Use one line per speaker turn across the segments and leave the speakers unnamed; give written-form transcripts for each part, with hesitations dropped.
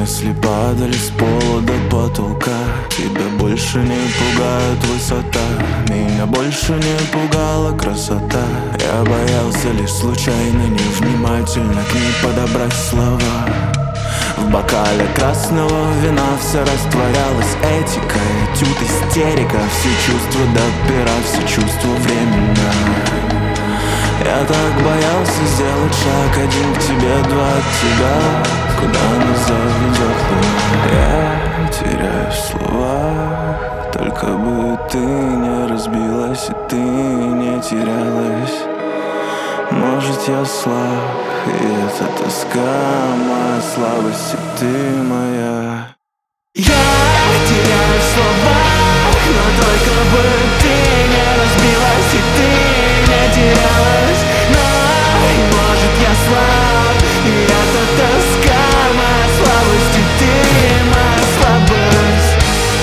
мысли падали с пола до потолка. Тебя больше не пугает высота, меня больше не пугала красота. Я боялся лишь случайно, невнимательно к ней подобрать слова. В бокале красного вина все растворялось, этика, этюд, истерика. Все чувства до пера, все чувства временно. Я так боялся сделать шаг, один к тебе, два от тебя. Куда нас заведет луна? Я теряю слова, только бы ты не разбилась и ты не терялась. Может, я слаб, и это тоска моя слабость, и ты моя.
Я теряю слова, но только бы ты не разбилась и ты не терялась. Но, может, я слаб, и это тоска моя слабость, и ты моя слабость.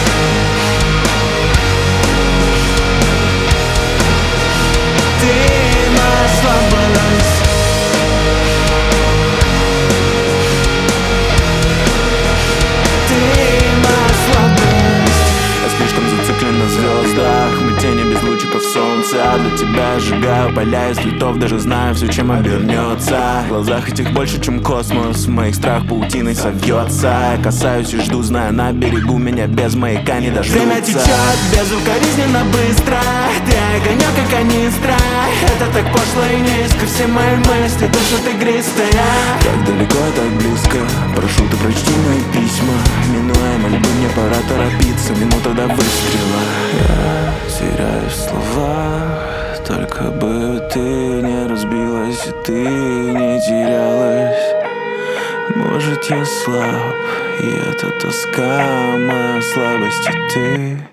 Ты моя слабость.
На звездах, мы тени без лучиков солнца. А для тебя сжигаю поля из цветов, даже знаю все, чем обернется. В глазах этих больше, чем космос, в моих страх паутиной совьется. Я касаюсь и жду, зная, на берегу меня без маяка не дождутся.
Время течет безукоризненно быстро, ты огонек и канистра. Это так пошло и низко, все мои мысли дышат игристая.
Так далеко, так близко, прошу, ты прочти мои письма. Минуя мольбы, мне пора торопиться, минута до выстрела. Я теряю слова, только бы ты не разбилась и ты не терялась. Может, я слаб, и это тоска моя слабость, и ты